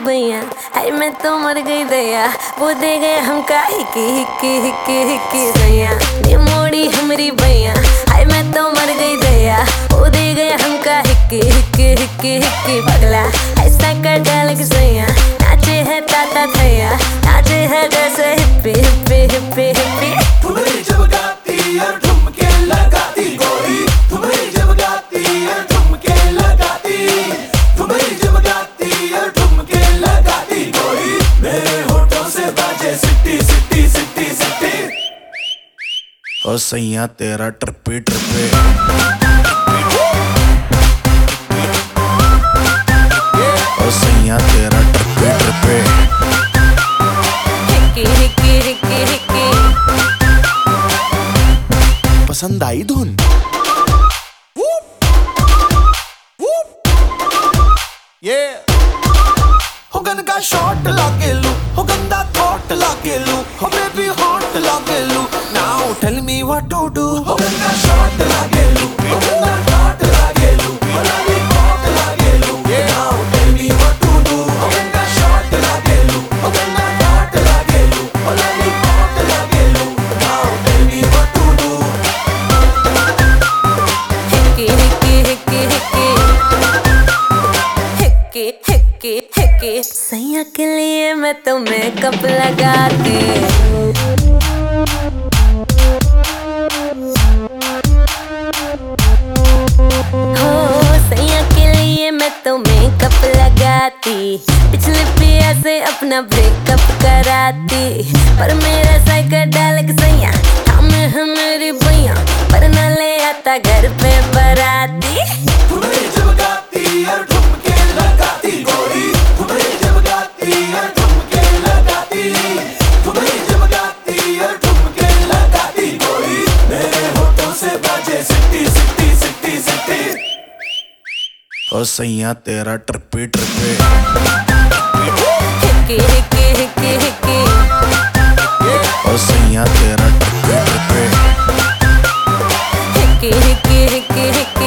भैया, हाय मैं तो मर गई दया, वो दे गए हमका हिक्की हिक्की हिक्की हिक्की सैया। नी मोड़ी हमरी भैया, हाय मैं तो मर गई दया, वो दे गए हमका हिक्की हिक्की हिक्की हिक्की पगला। ऐसा कर डाल के सैया, नाचे है ताता थैया, नाचे है जैसे हिप्पी हिप्पी हिप्पी हिप्पी। तुम्हें जब गाती और ठुमके लगाती गोरी, तुम्हें जब गाती और ठुमके लगाती, तुम्हें जब गाती और ठुमके लगाती गोरी, मेरे होठों से बाजे सिट्टी सिट्टी सिट्टी सिट्टी। ओ सैया तेरा ट्रिपे ट्रिपे, ओ सैया तेरा ट्रिपे ट्रिपे, हिक्की हिक्की हिक्की हिक्की। पसंद आई धुन? हो गंदा शॉट लागे लू, हो गंदा थॉट लागे लू, हो बेबी हॉट लागे लू, now tell me what to do. हो गंदा शॉट लागे लू, हो गंदा थॉट लागे लू, हो लॉलीपॉप लागे लू, now tell me what to do. हो गंदा शॉट लागे लू, हो गंदा थॉट लागे लू, हो लॉलीपॉप लागे लू, now tell me what to do. हिक्की हिक्की हिक्की हिक्की हिक्की हिक्की हिक्की। सैया के लिए मैं तो मेकअप लगाती हो, सैया के लिए मैं तो मेकअप लगाती, पिछले पिया से अपना ब्रेकअप कराती, पर मेरा साइकिल डाल के सैया हम है मेरी भैया, पर न ले आता घर पे बराती। तुम्हें जब गाती और ठुमके लगाती गोरी, तुम्हें जब गाती और ठुमके लगाती, तुम्हें जब गाती और ठुमके लगाती गोरी, मेरे होठों से बाजे सिट्टी सिट्टी सिट्टी सिट्टी। ओ सैया तेरा ट्रिपे ट्रिपे, हिक्की हिक्की हिक्की हिक्की। ओ सैया तेरा ट्रिपे ट्रिपे, हिक्की हिक्की हिक्की हिक्की।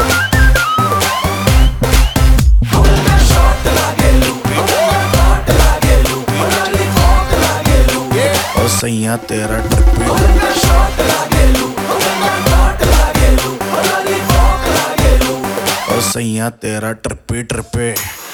हो गंदा शॉट लागे लू, हो गंदा थॉट लागे लू, हो लॉलीपॉप लागे लू, ओ सैया तेरा ट्रिपे, हो गंदा शॉट लागे लू, हो गंदा थॉट लागे लू, हो लॉलीपॉप लागे लू। ओ सैया तेरा ट्रिपे ट्रिपे।